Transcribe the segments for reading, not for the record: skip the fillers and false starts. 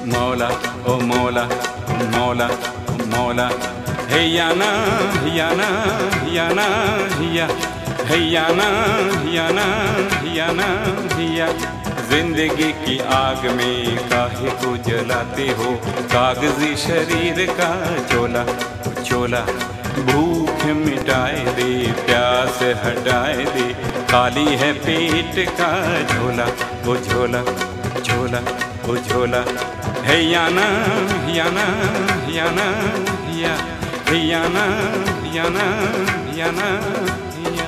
मौला ओ मौला मौला मौला हैयाना हियाना हियाना हिया हैयाना हियाना हियाना हिया। जिंदगी की आग में काहे को जलाते हो, कागजी शरीर का चोला चोला। भूख मिटाए दे, प्यास हटाए दे, खाली है पेट का झोला वो झोला झोला वो झोला। हैयाना हियाना हियाना हिया हैयाना हियाना हियाना हिया।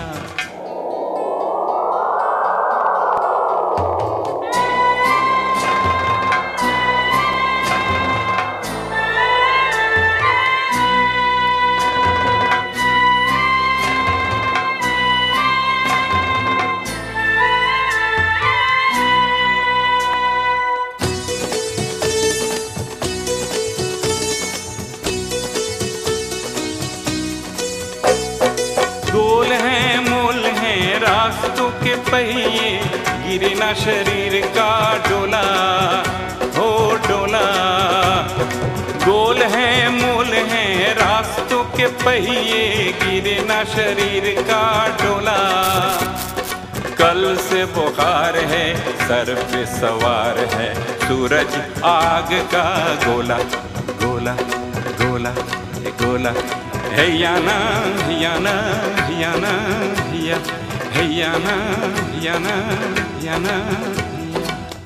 गोल हैं मोल हैं रास्तों के पहिए, गिरे ना शरीर का डोला हो डोला। गोल हैं मोल हैं रास्तों के पहिए, गिरे ना शरीर का डोला। कल से बुखार है, सर पे सवार है, सूरज आग का गोला गोला गोला गोला। हैयाना हियाना हियाना हिया हैयाना हियाना हियाना हिया।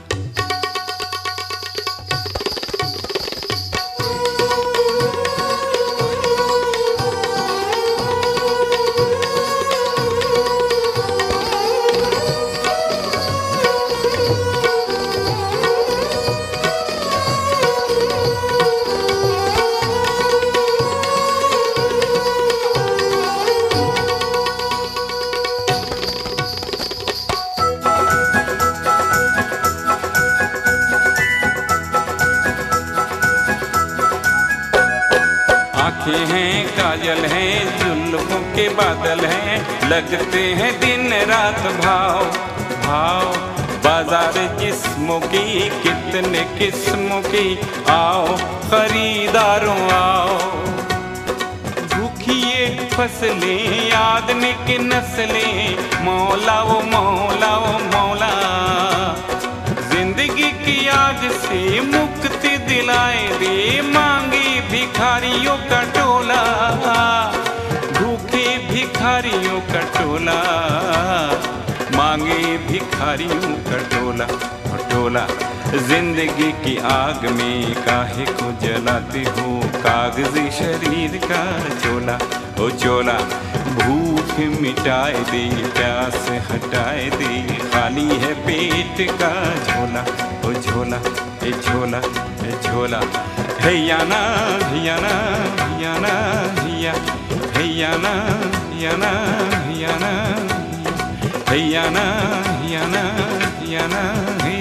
आँखें हैं काजल हैं, जुल्फों के बादल हैं, लगते हैं दिन रात भाव भाव। बाजार जिस्मों की कितने किस्मों की, आओ खरीदारों आओ। भूखिए फसलें आदमी की नस्लें, मौला वो मौला वो मौला। जिंदगी की आग से मुक्ति दिलाए दे, मांगी भिखारियों का टोला, भूखे भिखारियों का टोला, मांगे भिखारियों का टोला टोला। जिंदगी की आग में काहे को जलाते हो, कागजी शरीर का चोला ओ चोला। भूख मिटाए दे, प्यास हटाए दे, खाली है पेट का झोला ओ झोला ए झोला ए झोला। हैयाना हियाना हियाना हिया हैयाना हियाना हियाना हिया हैयाना हियाना हियाना हिया।